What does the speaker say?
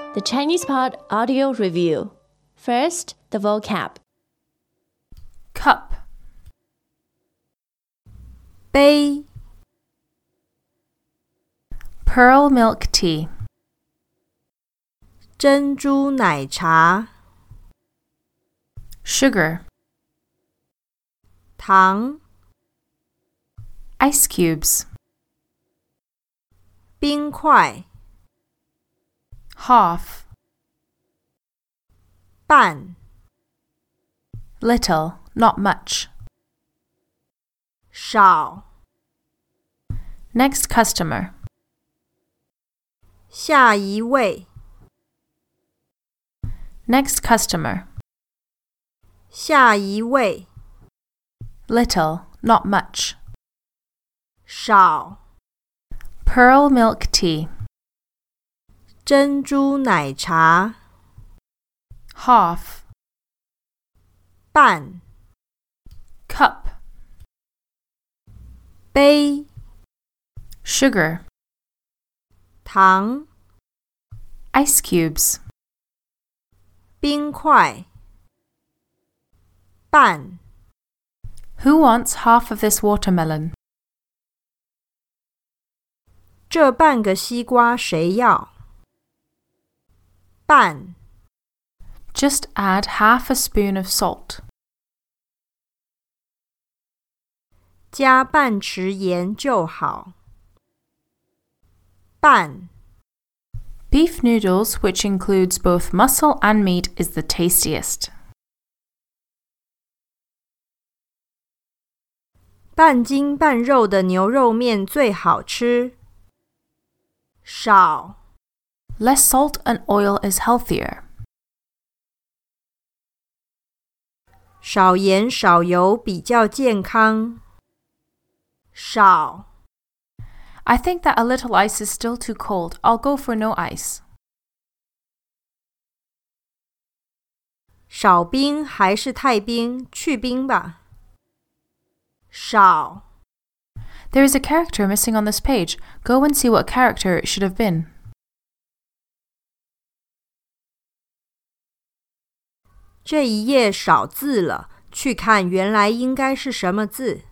The Chinese Pod Audio Review. First, the vocab. Cup. 杯 Pearl milk tea. 珍珠奶茶 Sugar. 糖 Ice cubes. 冰块 Half. 半 Little, not much. 少 Next customer. 下一位 Next customer. 下一位 Little, not much. 少 Pearl milk tea. 珍珠奶茶 Half. 半 Cup. 杯 Sugar. 糖 Ice cubes. 冰块半 Who wants half of this watermelon? 这半个西瓜谁要？半 Just add half a spoon of salt. 加半匙盐就好。半 Beef noodles, which includes both muscle and meat, is the tastiest. 半筋半肉的牛肉面最好吃。少 Less salt and oil is healthier. 少盐少油比较健康。少 I think that a little ice is still too cold. I'll go for no ice. 少冰还是太冰？去冰吧。少 There is a character missing on this page. Go and see what character it should have been. 这一页少字了，去看原来应该是什么字。